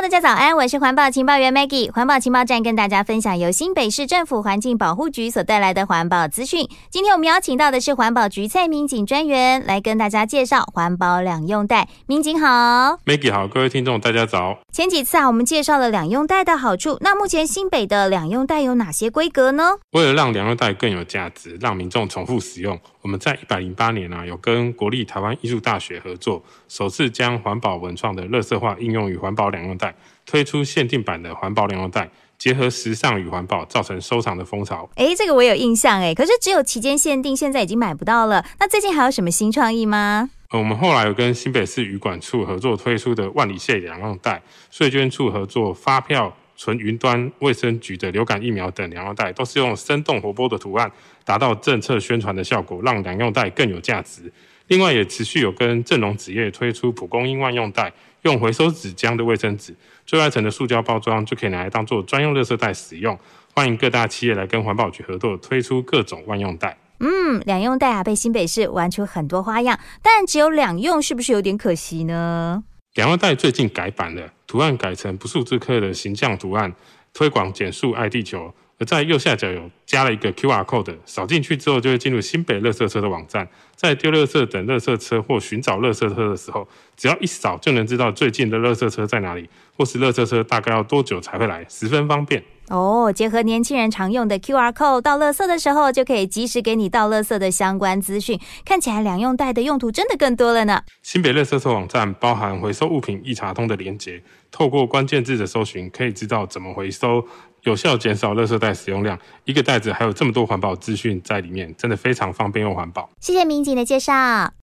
大家早安，我是环保情报员 Maggie。环保情报站跟大家分享由新北市政府环境保护局所带来的环保资讯。今天我们邀请到的是环保局蔡民警专员来跟大家介绍环保两用袋。民警好。 Maggie 好，各位听众大家早。 前几次我们介绍了两用袋的好处，那目前新北的两用袋有哪些规格呢？ 为了让两用袋更有价值，让民众重复使用，我们在108年有跟国立台湾艺术大学合作，首次将环保文创的垃圾化应用于环保两用袋，推出限定版的环保两用袋，结合时尚与环保，造成收藏的风潮。 这个我有印象可是只有期间限定，现在已经买不到了。那最近还有什么新创意吗？ 我们后来有跟新北市渔管处合作推出的万里蟹两用袋，税捐处合作发票、纯云端、卫生局的流感疫苗等两用袋，都是用生动活泼的图案，达到政策宣传的效果，让两用袋更有价值。另外也持续有跟正隆纸业推出蒲公英万用袋，用回收纸浆的卫生纸，最外层的塑胶包装就可以拿来当做专用垃圾袋使用。欢迎各大企业来跟环保局合作，推出各种万用袋。 两用袋被新北市玩出很多花样，但只有两用是不是有点可惜呢？ 两用袋最近改版了，图案改成不速之客的形象图案，推广减塑爱地球。而在右下角有加了一个 QR code， 扫进去之后就会进入新北垃圾车的网站，在丢垃圾等垃圾车或寻找垃圾车的时候，只要一扫就能知道最近的垃圾车在哪里，或是垃圾车大概要多久才会来，十分方便。 结合年轻人常用的 QR code， 倒垃圾的时候就可以及时给你倒垃圾的相关资讯，看起来两用袋的用途真的更多了呢。 新北垃圾车网站包含回收物品一查通的连结，透过关键字的搜寻可以知道怎么回收，有效减少垃圾袋使用量。一个袋子还有这么多环保资讯在里面，真的非常方便又环保。 谢谢民警的介绍。